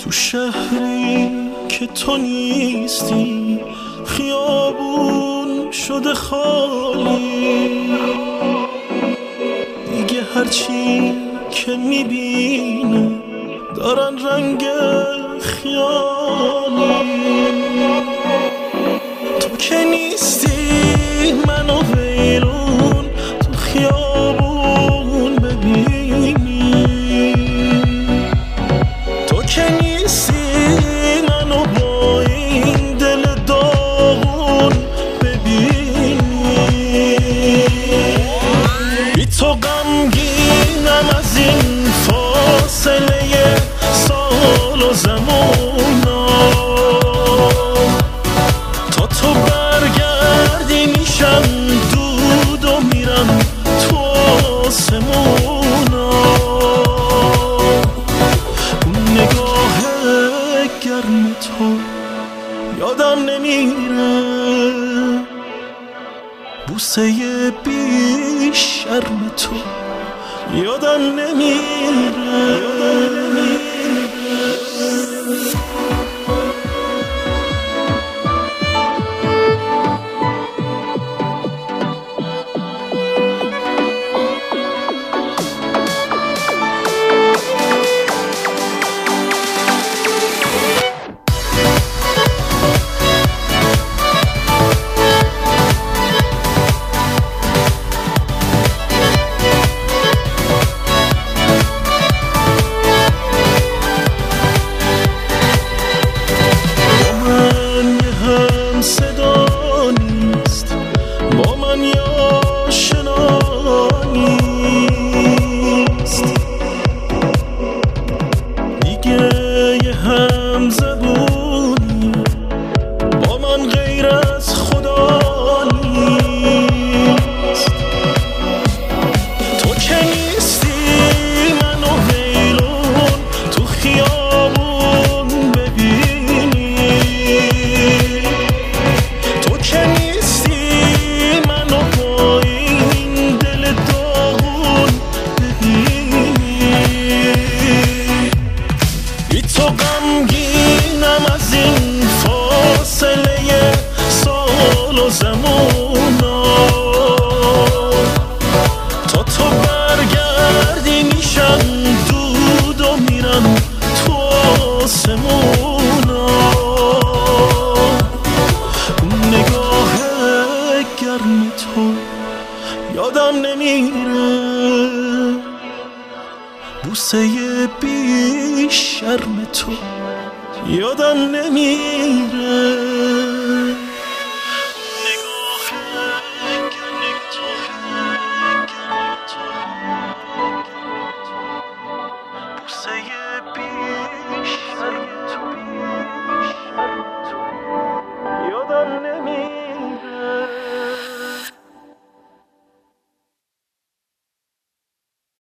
تو شهری که تو نیستی خیابون شده خالی، دیگه هرچی که میبینه دارن رنگ خیالی. تو که نیستی منو ویرون تو خیابون ببینی، تو که نیستی منو با این دل داغون ببینی. بی تو غمگینم از این فاصله سال و زمونا، تا تو برگردی میشم دود و میرم تو آسمونا. اون نگاه گرم تو یادم نمیره، بوسه بی شرم تو یادم نمیره. یادم نمیره، بوسه بی شرم تو یادم نمیره.